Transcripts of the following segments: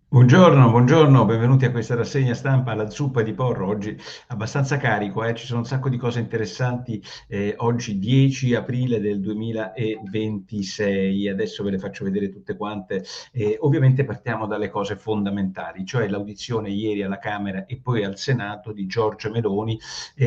Buongiorno, buongiorno, benvenuti a questa rassegna stampa alla zuppa di porro. Oggi abbastanza carico, ci sono un sacco di cose interessanti. Oggi 10 aprile del 2026, adesso ve le faccio vedere tutte quante. Ovviamente partiamo dalle cose fondamentali, cioè l'audizione ieri alla Camera e poi al Senato di Giorgia Meloni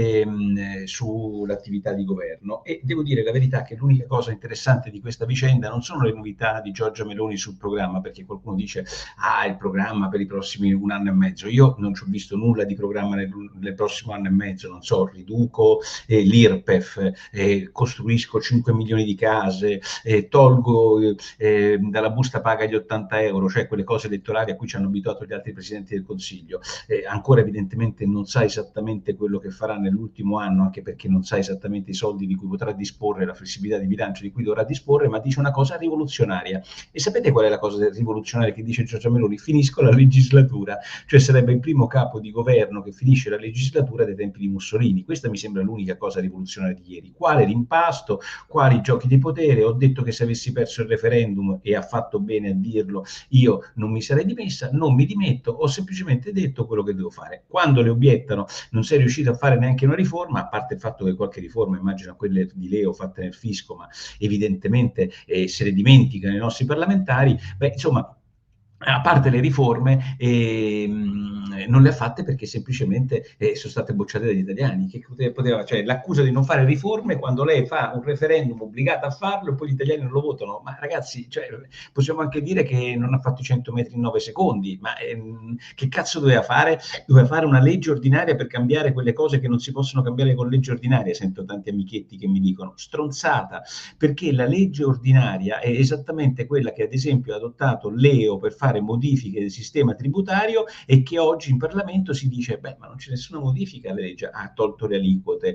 sull'attività di governo. E devo dire la verità che l'unica cosa interessante di questa vicenda non sono le novità di Giorgia Meloni sul programma, perché qualcuno dice il programma per i prossimi un anno e mezzo. Io non ci ho visto nulla di programma nel prossimo anno e mezzo, non so, riduco l'IRPEF, costruisco 5 milioni di case, tolgo dalla busta paga gli 80 euro, cioè quelle cose elettorali a cui ci hanno abituato gli altri presidenti del Consiglio. Ancora evidentemente non sa esattamente quello che farà nell'ultimo anno, anche perché non sa esattamente i soldi di cui potrà disporre, la flessibilità di bilancio di cui dovrà disporre, ma dice una cosa rivoluzionaria. E sapete qual è la cosa rivoluzionaria che dice Giorgia Meloni? Finisco la legislatura, cioè sarebbe il primo capo di governo che finisce la legislatura dai tempi di Mussolini. Questa mi sembra l'unica cosa rivoluzionaria di ieri. Quale rimpasto, quali giochi di potere? Ho detto che se avessi perso il referendum, e ha fatto bene a dirlo, io non mi sarei dimessa, non mi dimetto, ho semplicemente detto quello che devo fare. Quando le obiettano non sei riuscito a fare neanche una riforma, a parte il fatto che qualche riforma, immagino quelle di Leo fatte nel fisco, ma evidentemente se le dimenticano i nostri parlamentari, beh, insomma, a parte le riforme, non le ha fatte perché semplicemente sono state bocciate dagli italiani. Cioè, l'accusa di non fare riforme quando lei fa un referendum obbligata a farlo e poi gli italiani non lo votano. Ma ragazzi, cioè, possiamo anche dire che non ha fatto i 100 metri in 9 secondi, ma che cazzo doveva fare? Doveva fare una legge ordinaria per cambiare quelle cose che non si possono cambiare con legge ordinaria. Sento tanti amichetti che mi dicono stronzata, perché la legge ordinaria è esattamente quella che ad esempio ha adottato Leo per fare modifiche del sistema tributario e che oggi in Parlamento si dice beh, ma non c'è nessuna modifica alla legge, ha tolto le aliquote,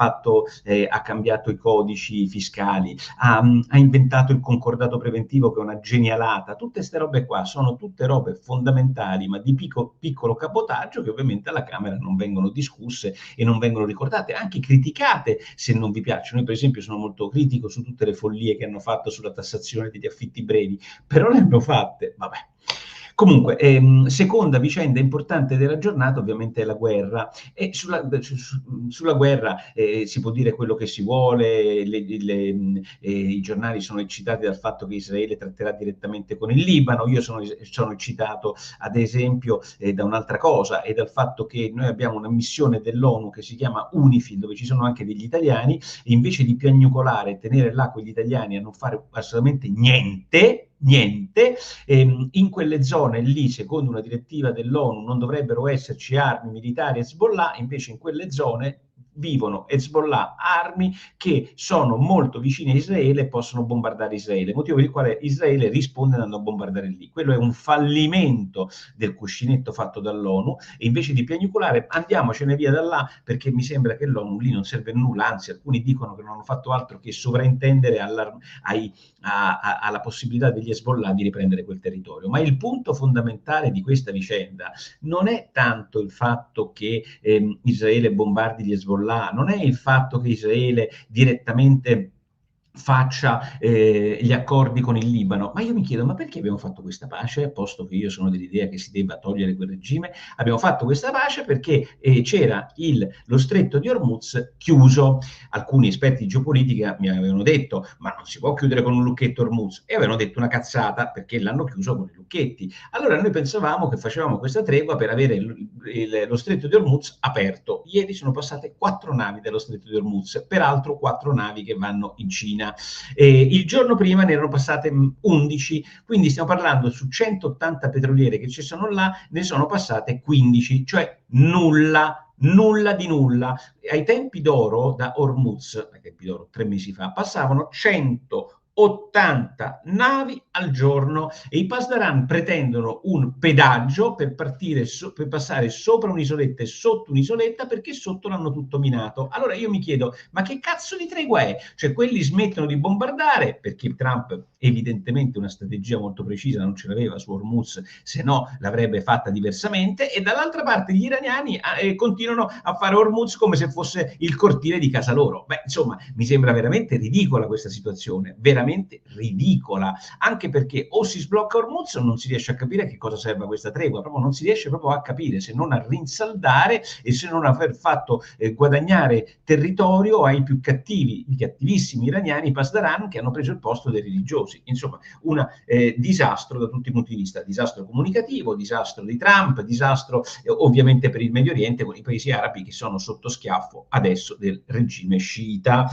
ha cambiato i codici fiscali, ha inventato il concordato preventivo che è una genialata. Tutte queste robe qua sono tutte robe fondamentali ma di piccolo cabotaggio che ovviamente alla Camera non vengono discusse e non vengono ricordate, anche criticate se non vi piacciono. Io per esempio sono molto critico su tutte le follie che hanno fatto sulla tassazione degli affitti brevi, però le hanno fatte, vabbè. Comunque, seconda vicenda importante della giornata ovviamente è la guerra. E sulla guerra si può dire quello che si vuole, i giornali sono eccitati dal fatto che Israele tratterà direttamente con il Libano. Io sono eccitato ad esempio da un'altra cosa, e dal fatto che noi abbiamo una missione dell'ONU che si chiama UNIFIL, dove ci sono anche degli italiani, e invece di piagnucolare e tenere là quegli italiani a non fare assolutamente niente, in quelle zone lì, secondo una direttiva dell'ONU, non dovrebbero esserci armi militari Hezbollah, invece in quelle zone vivono Hezbollah, armi che sono molto vicine a Israele e possono bombardare Israele, motivo per il quale Israele risponde andando a bombardare lì. Quello è un fallimento del cuscinetto fatto dall'ONU, e invece di piagnucolare andiamocene via da là, perché mi sembra che l'ONU lì non serve a nulla, anzi alcuni dicono che non hanno fatto altro che sovraintendere alla possibilità degli Hezbollah di riprendere quel territorio. Ma il punto fondamentale di questa vicenda non è tanto il fatto che Israele bombardi gli Hezbollah, non è il fatto che Israele direttamente faccia gli accordi con il Libano, ma io mi chiedo, ma perché abbiamo fatto questa pace, posto che io sono dell'idea che si debba togliere quel regime? Abbiamo fatto questa pace perché c'era lo stretto di Hormuz chiuso. Alcuni esperti di geopolitica mi avevano detto, ma non si può chiudere con un lucchetto Hormuz, e avevano detto una cazzata, perché l'hanno chiuso con i lucchetti. Allora noi pensavamo che facevamo questa tregua per avere lo stretto di Hormuz aperto. Ieri sono passate 4 navi dello stretto di Hormuz, peraltro 4 navi che vanno in Cina. Il giorno prima ne erano passate 11, quindi stiamo parlando su 180 petroliere che ci sono là, ne sono passate 15, cioè nulla di nulla. Ai tempi d'oro da Hormuz, ai tempi d'oro 3 mesi fa, passavano 180 navi al giorno, e i Pasdaran pretendono un pedaggio per per passare sopra un'isoletta e sotto un'isoletta, perché sotto l'hanno tutto minato. Allora io mi chiedo, ma che cazzo di tregua è? Cioè quelli smettono di bombardare perché Trump evidentemente una strategia molto precisa non ce l'aveva su Hormuz, se no l'avrebbe fatta diversamente, e dall'altra parte gli iraniani continuano a fare Hormuz come se fosse il cortile di casa loro. Beh, insomma, mi sembra veramente ridicola questa situazione, veramente ridicola, anche perché o si sblocca Hormuz o non si riesce a capire a che cosa serve questa tregua, proprio non si riesce proprio a capire, se non a rinsaldare e se non a aver fatto guadagnare territorio ai più cattivi, i cattivissimi iraniani Pasdaran, che hanno preso il posto dei religiosi. Insomma, un disastro da tutti i punti di vista, disastro comunicativo, disastro di Trump, disastro ovviamente per il Medio Oriente, con i paesi arabi che sono sotto schiaffo adesso del regime sciita.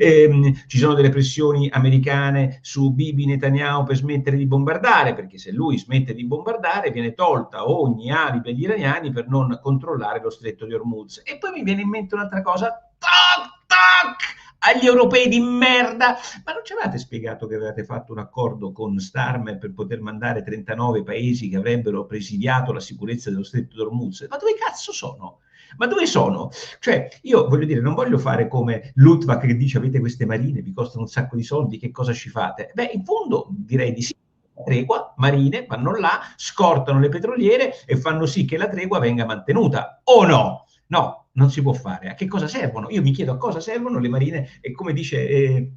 Ci sono delle pressioni americane su Bibi Netanyahu per smettere di bombardare, perché se lui smette di bombardare viene tolta ogni alibi agli iraniani per non controllare lo stretto di Hormuz. E poi mi viene in mente un'altra cosa, toc toc, agli europei di merda, ma non ci avevate spiegato che avevate fatto un accordo con Starmer per poter mandare 39 paesi che avrebbero presidiato la sicurezza dello stretto di Hormuz? Ma dove cazzo sono? Ma dove sono? Cioè, io voglio dire, non voglio fare come Luttwak che dice avete queste marine, vi costano un sacco di soldi, che cosa ci fate? Beh, in fondo direi di sì. Tregua, marine vanno là, scortano le petroliere e fanno sì che la tregua venga mantenuta, o no? No, non si può fare. A che cosa servono? Io mi chiedo a cosa servono le marine e come dice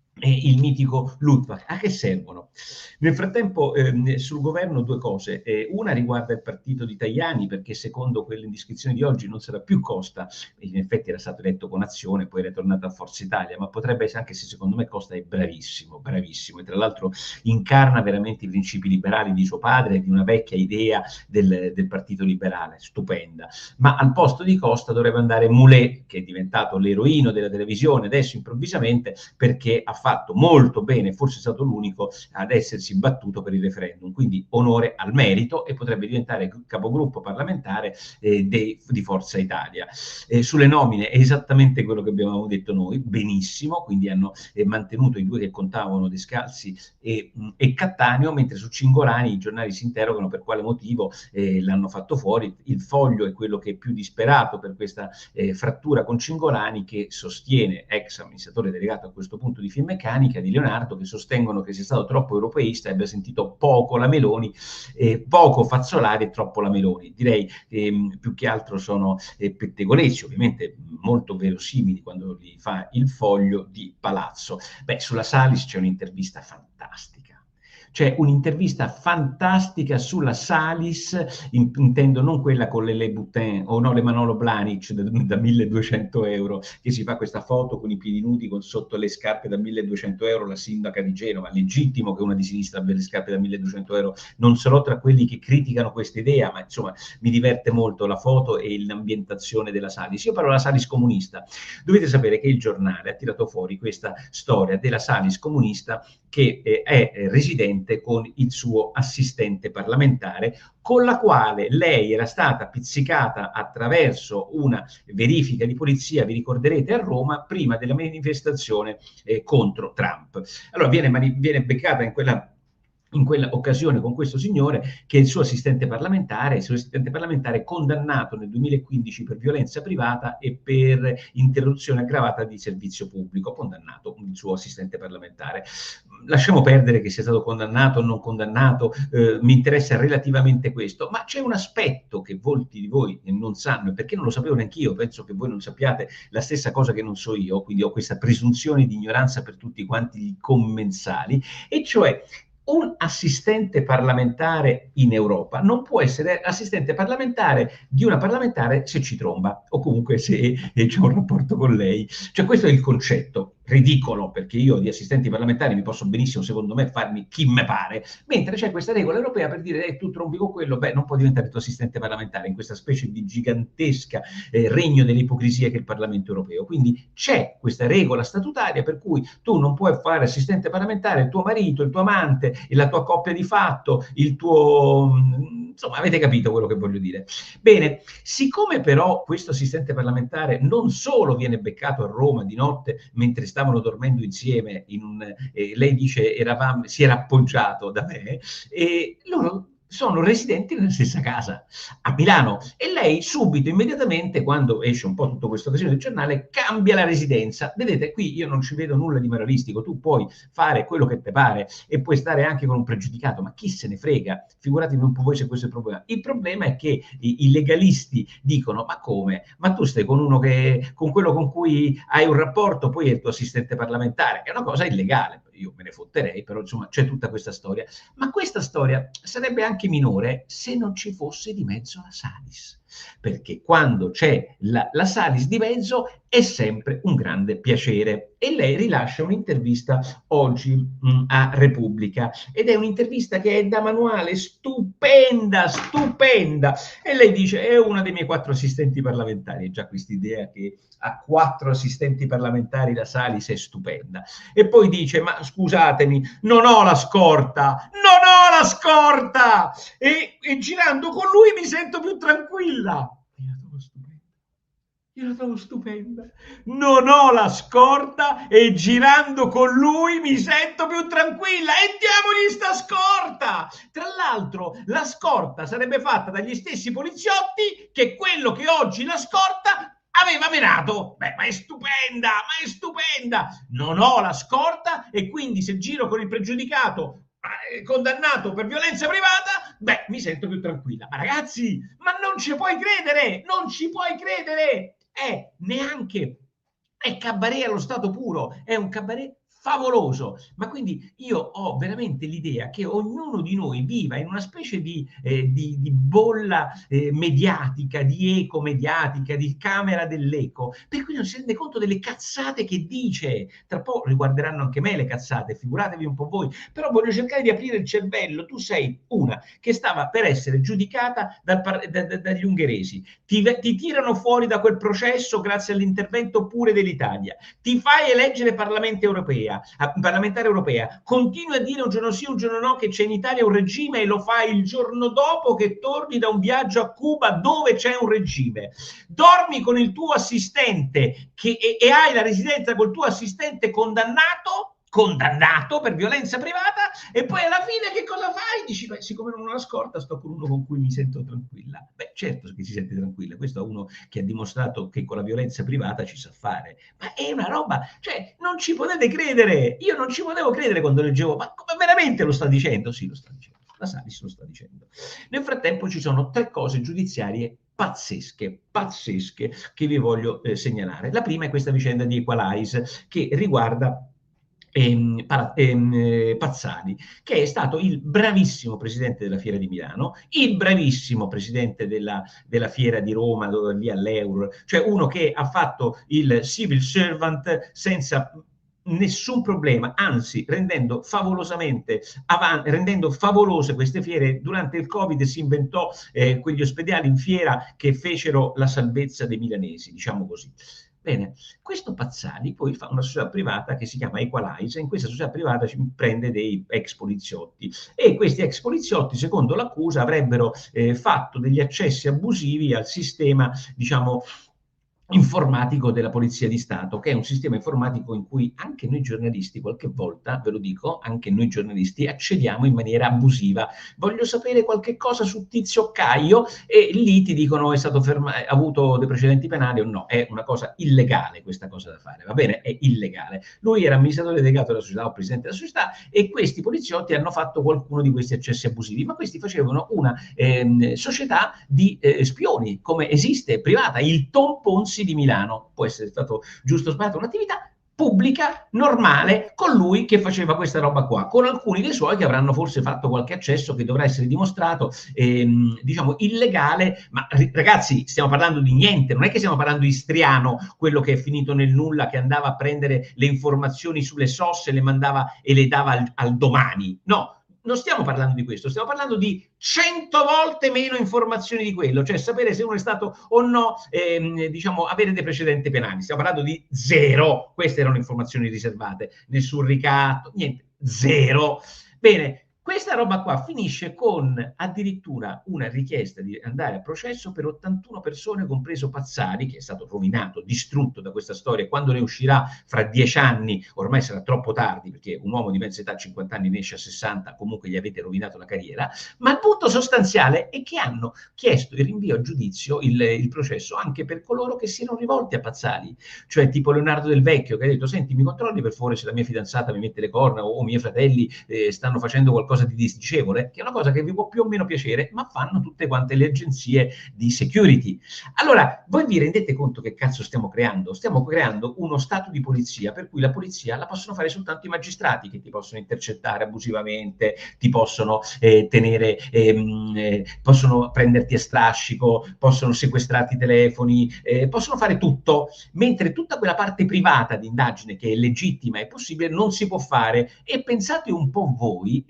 il mitico Luttwak, a che servono? Nel frattempo sul governo due cose, una riguarda il partito di Tajani, perché secondo quelle indiscrezioni di oggi non sarà più Costa, in effetti era stato eletto con Azione, poi era tornato a Forza Italia, ma potrebbe essere, anche se secondo me Costa è bravissimo, bravissimo, e tra l'altro incarna veramente i principi liberali di suo padre e di una vecchia idea del partito liberale, stupenda. Ma al posto di Costa dovrebbe andare Moulet, che è diventato l'eroino della televisione adesso improvvisamente, perché ha fatto molto bene, forse è stato l'unico ad essersi battuto per il referendum, quindi onore al merito, e potrebbe diventare capogruppo parlamentare di Forza Italia. Sulle nomine è esattamente quello che abbiamo detto noi, benissimo, quindi hanno mantenuto i due che contavano, Descalzi e Cattaneo, mentre su Cingolani i giornali si interrogano per quale motivo l'hanno fatto fuori. Il Foglio è quello che è più disperato per questa frattura con Cingolani, che sostiene, ex amministratore delegato a questo punto di Finmeccanica, di Leonardo, che sostengono che sia stato troppo europeista e abbia sentito poco la Meloni, poco Fazzolari e troppo la Meloni. Direi più che altro sono pettegolezzi, ovviamente molto verosimili quando li fa il Foglio di Palazzo. Beh, sulla Salis c'è un'intervista fantastica. C'è un'intervista fantastica sulla Salis, intendo non quella con le Boutin o no, le Manolo Blahnik da 1200 euro, che si fa questa foto con i piedi nudi con sotto le scarpe da 1200 euro, la sindaca di Genova. Legittimo che una di sinistra abbia le scarpe da 1200 euro, non sarò tra quelli che criticano questa idea, ma insomma mi diverte molto la foto e l'ambientazione della Salis. Io parlo della Salis comunista. Dovete sapere che il giornale ha tirato fuori questa storia della Salis comunista, che è residente con il suo assistente parlamentare, con la quale lei era stata pizzicata attraverso una verifica di polizia, vi ricorderete, a Roma, prima della manifestazione contro Trump. Allora viene beccata in quella occasione con questo signore, che è il suo assistente parlamentare, condannato nel 2015 per violenza privata e per interruzione aggravata di servizio pubblico, condannato il suo assistente parlamentare. Lasciamo perdere che sia stato condannato o non condannato, mi interessa relativamente questo, ma c'è un aspetto che molti di voi non sanno, e perché non lo sapevo neanch'io, penso che voi non sappiate la stessa cosa che non so io, quindi ho questa presunzione di ignoranza per tutti quanti i commensali, e cioè un assistente parlamentare in Europa non può essere assistente parlamentare di una parlamentare se ci tromba, o comunque se c'è un rapporto con lei. Cioè questo è il concetto, ridicolo, perché io di assistenti parlamentari mi posso benissimo, secondo me, farmi chi me pare, mentre c'è questa regola europea per dire tu trombi con quello, beh, non può diventare tuo assistente parlamentare, in questa specie di gigantesca regno dell'ipocrisia che è il Parlamento europeo. Quindi c'è questa regola statutaria per cui tu non puoi fare assistente parlamentare il tuo marito, il tuo amante, la tua coppia di fatto, il tuo... insomma, avete capito quello che voglio dire. Bene, siccome però questo assistente parlamentare non solo viene beccato a Roma di notte mentre stavano dormendo insieme, lei dice si era appoggiato da me, e loro sono residenti nella stessa casa a Milano e lei subito, immediatamente, quando esce un po' tutto questo casino del giornale, cambia la residenza. Vedete, qui io non ci vedo nulla di moralistico, tu puoi fare quello che ti pare e puoi stare anche con un pregiudicato, ma chi se ne frega? Figuratevi un po' voi se questo è il problema. Il problema è che i legalisti dicono, ma come? Ma tu stai con uno che, con quello con cui hai un rapporto, poi è il tuo assistente parlamentare, è una cosa illegale. Io me ne fotterei, però insomma c'è tutta questa storia. Ma questa storia sarebbe anche minore se non ci fosse di mezzo la Salis, perché quando c'è la Salis di mezzo è sempre un grande piacere. E lei rilascia un'intervista oggi a Repubblica, ed è un'intervista che è da manuale, stupenda, stupenda. E lei dice, è una dei miei 4 assistenti parlamentari. E già questa idea che ha 4 assistenti parlamentari la Salis è stupenda. E poi dice, ma scusatemi, non ho la scorta, non ho la scorta! E girando con lui mi sento più tranquilla. Io la trovo stupenda. Non ho la scorta e girando con lui mi sento più tranquilla. E diamogli sta scorta! Tra l'altro, la scorta sarebbe fatta dagli stessi poliziotti che quello che oggi la scorta aveva menato. Beh, ma è stupenda, ma è stupenda. Non ho la scorta e quindi se giro con il pregiudicato condannato per violenza privata, beh, mi sento più tranquilla. Ma ragazzi, ma non ci puoi credere, non ci puoi credere. Neanche è cabaret allo stato puro, è un cabaret favoloso. Ma quindi io ho veramente l'idea che ognuno di noi viva in una specie di bolla mediatica, di eco mediatica, di camera dell'eco, per cui non si rende conto delle cazzate che dice. Tra poco riguarderanno anche me le cazzate, figuratevi un po' voi, però voglio cercare di aprire il cervello. Tu sei una che stava per essere giudicata dagli ungheresi, ti tirano fuori da quel processo grazie all'intervento pure dell'Italia, ti fai eleggere parlamentare europea, continui a dire un giorno sì, un giorno no che c'è in Italia un regime e lo fai il giorno dopo che torni da un viaggio a Cuba dove c'è un regime. Dormi con il tuo assistente e hai la residenza col tuo assistente condannato per violenza privata, e poi alla fine che cosa fai? Dici, beh, siccome non ho la scorta sto con uno con cui mi sento tranquilla. Beh, certo che si sente tranquilla, questo è uno che ha dimostrato che con la violenza privata ci sa fare, ma è una roba, cioè non ci potete credere, io non ci potevo credere quando leggevo, ma come veramente lo sta dicendo? Sì, lo sta dicendo, la Salis lo sta dicendo. Nel frattempo ci sono 3 cose giudiziarie pazzesche che vi voglio segnalare. La prima è questa vicenda di Equalize che riguarda Pazzali, che è stato il bravissimo presidente della Fiera di Milano, il bravissimo presidente della Fiera di Roma, dove lì all'Euro, cioè uno che ha fatto il civil servant senza nessun problema, anzi rendendo favolose queste fiere. Durante il Covid si inventò quegli ospedali in fiera che fecero la salvezza dei milanesi, diciamo così. Bene, questo Pazzali poi fa una società privata che si chiama Equalize, e in questa società privata ci prende dei ex poliziotti, e questi ex poliziotti, secondo l'accusa, avrebbero fatto degli accessi abusivi al sistema, diciamo, informatico della Polizia di Stato, che è un sistema informatico in cui anche noi giornalisti, qualche volta, ve lo dico, anche noi giornalisti accediamo in maniera abusiva. Voglio sapere qualche cosa su Tizio Caio e lì ti dicono è stato ha avuto dei precedenti penali o no. È una cosa illegale questa cosa da fare, va bene? È illegale. Lui era amministratore delegato della società o presidente della società, e questi poliziotti hanno fatto qualcuno di questi accessi abusivi, ma questi facevano una società di spioni, come esiste, privata, il Tom Ponzi di Milano. Può essere stato giusto o sbagliato, un'attività pubblica, normale, con lui che faceva questa roba qua, con alcuni dei suoi che avranno forse fatto qualche accesso che dovrà essere dimostrato, diciamo, illegale. Ma ragazzi, stiamo parlando di niente, non è che stiamo parlando di Striano, quello che è finito nel nulla, che andava a prendere le informazioni sulle SOS e le mandava e le dava al Domani. No, non stiamo parlando di questo, stiamo parlando di 100 volte meno informazioni di quello, cioè sapere se uno è stato o no, diciamo, avere dei precedenti penali. Stiamo parlando di 0, queste erano informazioni riservate, nessun ricatto, niente, 0. Bene, questa roba qua finisce con addirittura una richiesta di andare a processo per 81 persone, compreso Pazzali, che è stato rovinato, distrutto da questa storia. Quando ne uscirà fra 10 anni, ormai sarà troppo tardi, perché un uomo di mezza età a 50 anni ne esce a 60, comunque gli avete rovinato la carriera. Ma il punto sostanziale è che hanno chiesto il rinvio a giudizio, il processo, anche per coloro che si erano rivolti a Pazzali, cioè tipo Leonardo Del Vecchio, che ha detto: senti, mi controlli per favore se la mia fidanzata mi mette le corna o miei fratelli stanno facendo qualcosa di disdicevole, che è una cosa che vi può più o meno piacere, ma fanno tutte quante le agenzie di security. Allora, voi vi rendete conto che cazzo stiamo creando? Stiamo creando uno stato di polizia per cui la polizia la possono fare soltanto i magistrati, che ti possono intercettare abusivamente, ti possono tenere, possono prenderti a strascico, possono sequestrarti i telefoni, possono fare tutto, mentre tutta quella parte privata di indagine che è legittima e possibile non si può fare. E pensate un po' voi,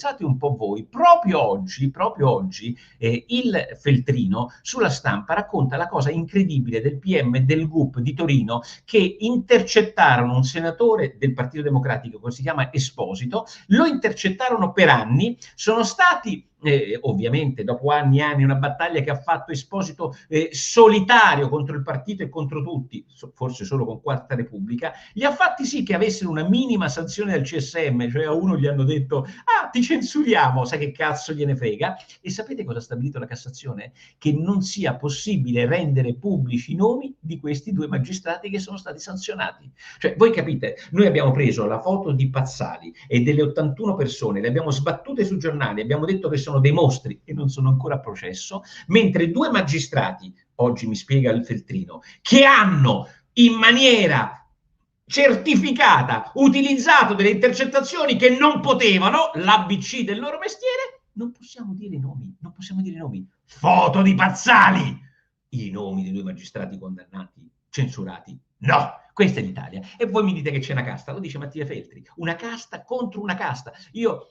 proprio oggi il Feltrino sulla Stampa racconta la cosa incredibile del PM del GUP di Torino, che intercettarono un senatore del Partito Democratico che si chiama Esposito, lo intercettarono per anni, sono stati ovviamente dopo anni e anni, una battaglia che ha fatto Esposito solitario contro il partito e contro tutti, forse solo con Quarta Repubblica, gli ha fatti sì che avessero una minima sanzione del CSM, cioè a uno gli hanno detto: ah, ti censuriamo, sai che cazzo gliene frega. E sapete cosa ha stabilito la Cassazione? Che non sia possibile rendere pubblici i nomi di questi due magistrati che sono stati sanzionati. Cioè, voi capite, noi abbiamo preso la foto di Pazzali e delle 81 persone, le abbiamo sbattute sui giornali, abbiamo detto che sono dei mostri e non sono ancora a processo, mentre due magistrati, oggi mi spiega il Feltrino, che hanno in maniera certificata utilizzato delle intercettazioni che non potevano, l'ABC del loro mestiere, non possiamo dire i nomi, non possiamo dire i nomi. Foto di Pazzali, i nomi dei due magistrati condannati, censurati, no. Questa è l'Italia. E voi mi dite che c'è una casta, lo dice Mattia Feltri, una casta contro una casta. Io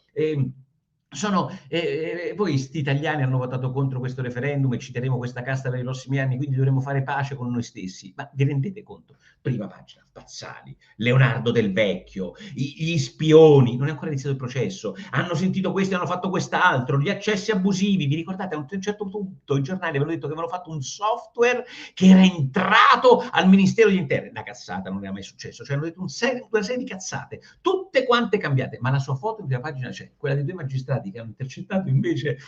poi sti italiani hanno votato contro questo referendum e citeremo questa casta per i prossimi anni, quindi dovremo fare pace con noi stessi. Ma vi rendete conto? Prima pagina, Pazzali, Leonardo Del Vecchio, gli spioni, non è ancora iniziato il processo, hanno sentito questo e hanno fatto quest'altro, gli accessi abusivi. Vi ricordate, a un certo punto i giornali avevano detto che avevano fatto un software che era entrato al Ministero degli Interni. Una cazzata, non era mai successo. Cioè hanno detto una serie di cazzate, tutte quante cambiate, ma la sua foto in prima pagina c'è, quella dei due magistrati che hanno intercettato invece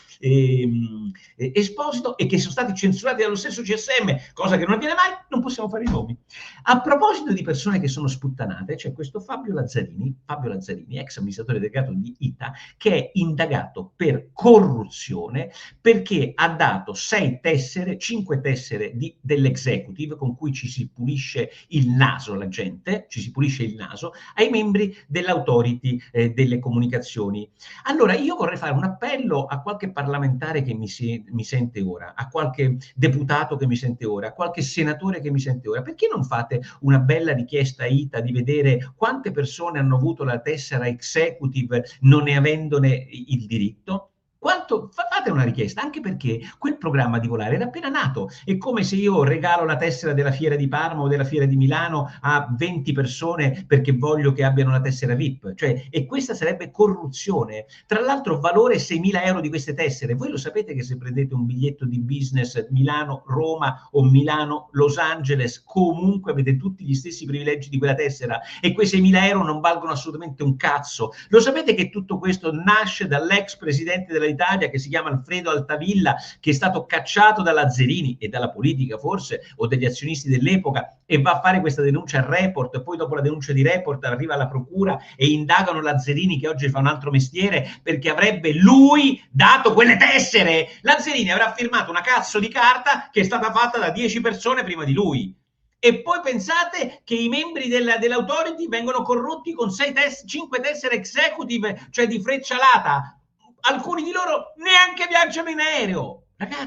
Esposito e che sono stati censurati dallo stesso CSM, cosa che non avviene mai. Non possiamo fare i nomi. A proposito di persone che sono sputtanate, c'è questo Fabio Lazzarini, ex amministratore delegato di ITA, che è indagato per corruzione perché ha dato 5 tessere dell'executive con cui ci si pulisce il naso, la gente, ci si pulisce il naso, ai membri dell'autority delle comunicazioni. Allora, io vorrei fare un appello a qualche parlamentare che mi sente ora, a qualche deputato che mi sente ora, a qualche senatore che mi sente ora. Perché non fate una bella richiesta a ITA di vedere quante persone hanno avuto la tessera executive non ne avendone il diritto? Fate una richiesta, anche perché quel programma di volare era appena nato. È come se io regalo la tessera della Fiera di Parma o della Fiera di Milano a 20 persone perché voglio che abbiano la tessera VIP. Cioè, e questa sarebbe corruzione. Tra l'altro, valore 6.000 euro di queste tessere. Voi lo sapete che se prendete un biglietto di business Milano-Roma o Milano-Los Angeles, comunque avete tutti gli stessi privilegi di quella tessera e quei 6.000 euro non valgono assolutamente un cazzo. Lo sapete che tutto questo nasce dall'ex presidente dell'Italia che si chiama Alfredo Altavilla, che è stato cacciato da Lazzarini e dalla politica forse o dagli azionisti dell'epoca e va a fare questa denuncia al Report, e poi dopo la denuncia di Report arriva alla procura e indagano Lazzarini, che oggi fa un altro mestiere, perché avrebbe lui dato quelle tessere. Lazzarini avrà firmato una cazzo di carta che è stata fatta da 10 persone prima di lui. E poi pensate che i membri dell'autority vengono corrotti con 5 tessere executive, cioè di freccialata. Alcuni di loro neanche viaggiano in aereo.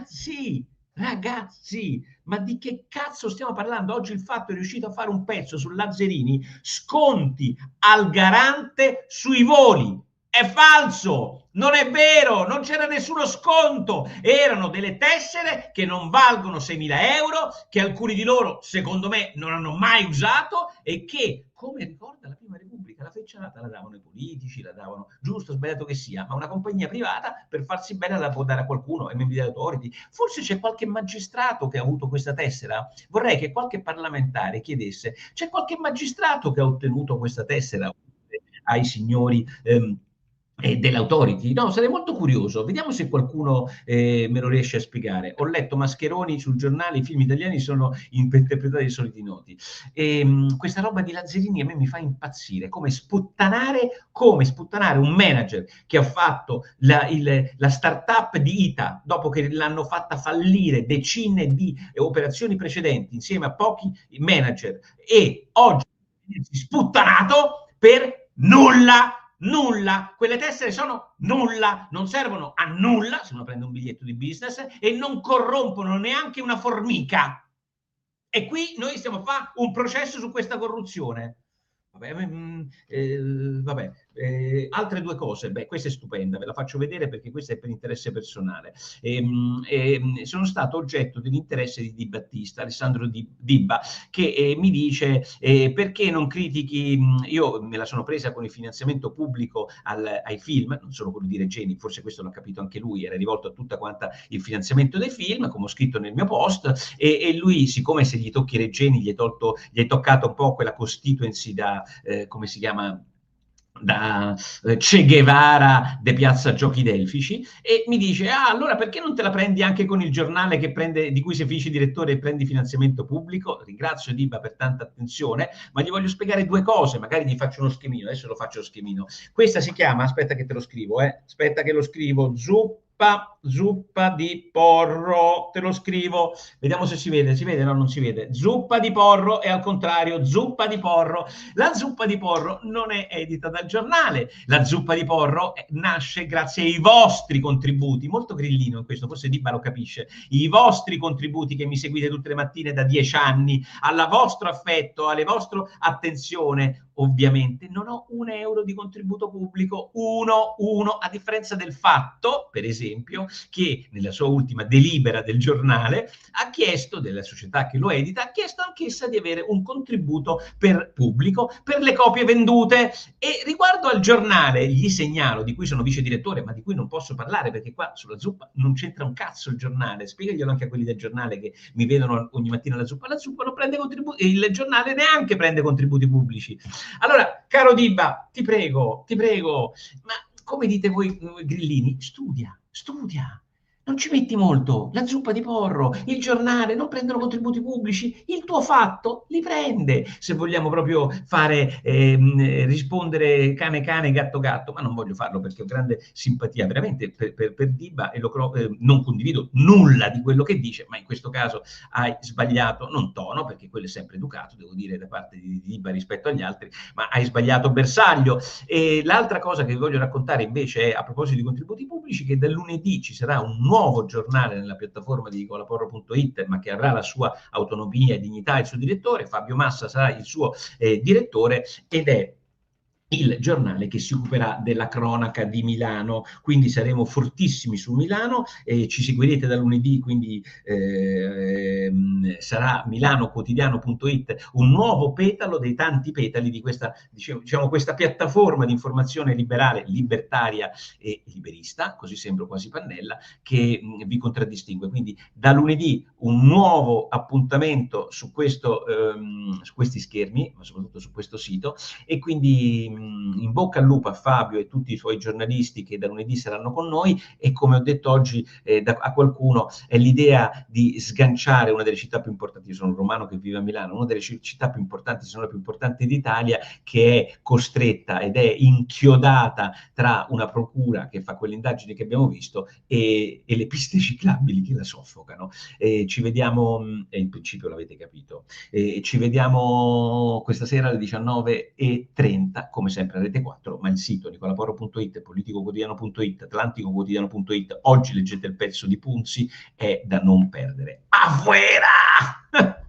Ragazzi, ma di che cazzo stiamo parlando? Oggi il Fatto è riuscito a fare un pezzo su Lazzarini, sconti al garante sui voli. È falso, non è vero, non c'era nessuno sconto, erano delle tessere che non valgono 6.000 euro, che alcuni di loro, secondo me, non hanno mai usato e che, come ricorda la Prima Repubblica, la frecciata la davano i politici, la davano, giusto, sbagliato che sia, ma una compagnia privata per farsi bene la può dare a qualcuno, ai membri dell'autority. Forse c'è qualche magistrato che ha avuto questa tessera? Vorrei che qualche parlamentare chiedesse, c'è qualche magistrato che ha ottenuto questa tessera ai signori dell'autority? No, sarei molto curioso. Vediamo se qualcuno me lo riesce a spiegare. Ho letto Mascheroni sul giornale, i film italiani sono interpretati dai soliti noti. Questa roba di Lazzarini a me mi fa impazzire, come sputtanare un manager che ha fatto la startup di ITA, dopo che l'hanno fatta fallire decine di operazioni precedenti insieme a pochi manager, e oggi sputtanato per nulla. Nulla, quelle tessere sono nulla, non servono a nulla se uno prende un biglietto di business e non corrompono neanche una formica. E qui noi stiamo a fare un processo su questa corruzione. Vabbè, altre due cose. Beh, questa è stupenda, ve la faccio vedere perché questa è per interesse personale. Sono stato oggetto dell'interesse di Di Battista, Alessandro Dibba, che mi dice perché non critichi, io me la sono presa con il finanziamento pubblico ai film, non solo quello di Regeni, forse questo l'ha capito anche lui, era rivolto a tutta quanta il finanziamento dei film, come ho scritto nel mio post, e lui, siccome se gli tocchi Regeni gli è toccato un po' quella constituency da come si chiama, da Che Guevara de Piazza Giochi Delfici, e mi dice allora perché non te la prendi anche con il giornale di cui sei vice direttore e prendi finanziamento pubblico? Ringrazio Dibba per tanta attenzione, ma gli voglio spiegare due cose, magari gli faccio uno schemino. Adesso lo faccio lo schemino. Questa si chiama, aspetta che te lo scrivo, aspetta che lo scrivo, zuppa di porro, te lo scrivo, vediamo se si vede, no, non si vede, zuppa di porro, e al contrario, zuppa di porro. La zuppa di porro non è edita dal giornale, la zuppa di porro nasce grazie ai vostri contributi, molto grillino in questo, forse Dibba lo capisce, i vostri contributi che mi seguite tutte le mattine da 10 anni, al vostro affetto, alle vostre attenzione. Ovviamente non ho un euro di contributo pubblico, uno, a differenza del Fatto, per esempio, che nella sua ultima delibera del giornale ha chiesto, della società che lo edita, ha chiesto anch'essa di avere un contributo per pubblico per le copie vendute. E riguardo al giornale, gli segnalo, di cui sono vice direttore, ma di cui non posso parlare perché qua sulla zuppa non c'entra un cazzo il giornale, spiegaglielo anche a quelli del giornale che mi vedono ogni mattina la zuppa non prende contributi, il giornale neanche prende contributi pubblici. Allora, caro Dibba, ti prego, ma come dite voi grillini, studia, non ci metti molto, la zuppa di porro, il giornale non prendono contributi pubblici, il tuo Fatto li prende, se vogliamo proprio fare rispondere cane, gatto, ma non voglio farlo perché ho grande simpatia veramente per Dibba e non condivido nulla di quello che dice, ma in questo caso hai sbagliato, non tono, perché quello è sempre educato, devo dire, da parte di Dibba rispetto agli altri, ma hai sbagliato bersaglio. E l'altra cosa che vi voglio raccontare invece è, a proposito di contributi pubblici, che dal lunedì ci sarà un nuovo giornale nella piattaforma di nicolaporro.it, ma che avrà la sua autonomia e dignità, il suo direttore, Fabio Massa sarà il suo direttore, ed è il giornale che si occuperà della cronaca di Milano, quindi saremo fortissimi su Milano, ci seguirete da lunedì, quindi sarà milanoquotidiano.it, un nuovo petalo dei tanti petali di questa, diciamo, questa piattaforma di informazione liberale, libertaria e liberista, così sembro quasi Pannella, che vi contraddistingue. Quindi da lunedì un nuovo appuntamento su questi schermi, ma soprattutto su questo sito, e quindi in bocca al lupo a Fabio e tutti i suoi giornalisti che da lunedì saranno con noi. E come ho detto oggi a qualcuno, è l'idea di sganciare una delle città più importanti, io sono un romano che vive a Milano, una delle città più importanti, se non la più importante d'Italia, che è costretta ed è inchiodata tra una procura che fa quelle indagini che abbiamo visto e le piste ciclabili che la soffocano. Ci vediamo, in principio l'avete capito, ci vediamo questa sera alle 19:30, come sempre a Rete 4, ma il sito nicolaporro.it, politicoquotidiano.it, atlanticoquotidiano.it, oggi leggete il pezzo di Punzi, è da non perdere. Afuera!